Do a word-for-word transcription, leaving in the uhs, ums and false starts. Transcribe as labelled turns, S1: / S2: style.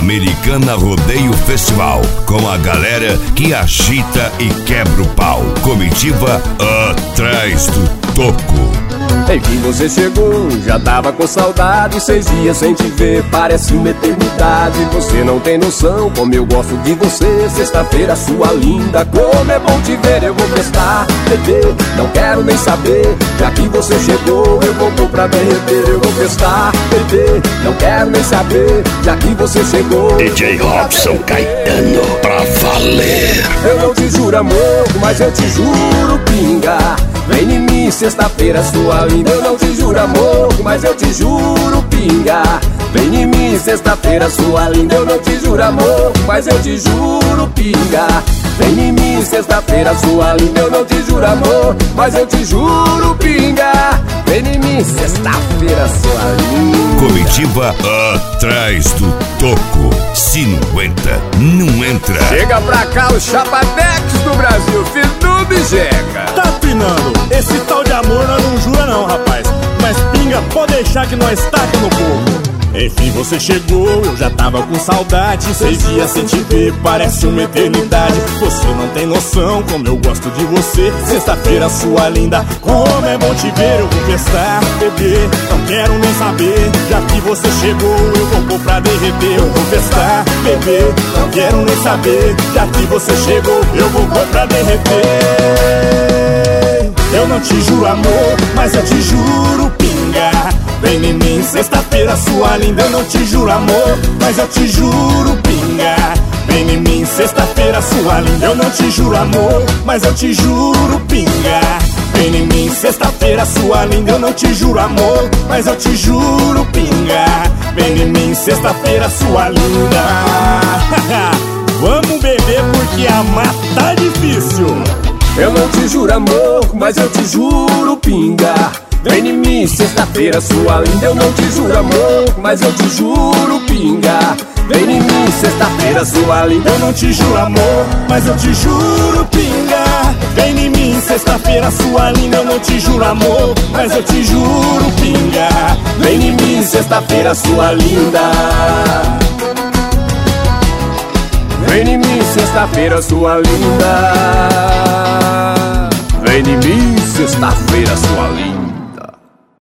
S1: Americana Rodeio Festival, com a galera que agita e quebra o pau. Comitiva atrás do toco.
S2: Enfim você chegou, já tava com saudade. Seis dias sem te ver, parece uma eternidade. Você não tem noção como eu gosto de você. Sexta-feira sua linda, como é bom te ver. Eu vou prestar, bebê, não quero nem saber. Já que você chegou, eu vou pôr pra derreter. Eu vou prestar, bebê, não quero nem saber. Já que você chegou,
S1: D J Robson Caetano, pra valer.
S2: Eu não te juro amor, mas eu te juro pinga. Vem em mim, sexta-feira sua linda. Eu não te juro amor, mas eu te juro pinga. Vem em mim, sexta-feira sua linda. Eu não te juro amor, mas eu te juro pinga. Vem em mim, sexta-feira sua linda. Eu não te juro amor, mas eu te juro pinga. Vem em mim, sexta-feira sua linda.
S1: Comitiva atrás do toco. Se não entra, não entra.
S2: Chega pra cá o Chapadex do Brasil, filho do Bijega.
S3: Tá pinando, esse tal de amor nós não jura não, rapaz. Mas pinga, pode deixar que nós tá aqui no povo. Enfim você chegou, eu já tava com saudade. Seis dias sem te ver, parece uma eternidade. Você não tem noção como eu gosto de você. Sexta-feira sua linda, como é bom te ver. Eu vou testar, bebê, não quero nem saber. Já que você chegou, eu vou pôr pra derreter. Eu vou testar, bebê, não quero nem saber. Já que você chegou, eu vou pôr pra derreter. Eu não te juro amor, mas eu te juro pinga. Vem em mim, sexta-feira sua linda. Eu não te juro amor, mas eu te juro pinga. Vem em mim, sexta-feira sua linda. Eu não te juro amor, mas eu te juro pinga. Vem em mim, sexta-feira sua linda. Eu não te juro amor, mas eu te juro pinga. Vem em mim, sexta-feira sua linda. Vamos beber porque amar tá difícil.
S2: Eu não te juro amor, mas eu te juro pinga. Vem em mim, sexta-feira sua linda. Eu não te juro amor, mas eu te juro pinga. Vem em mim, sexta-feira sua linda.
S3: Eu não te juro amor, mas eu te juro pinga. Vem em mim, sexta-feira sua linda. Eu não te juro amor, mas eu te juro pinga.
S2: Vem em mim, sexta-feira sua linda. Vem em mim, sexta-feira sua linda. Vem em mim, sexta-feira sua linda.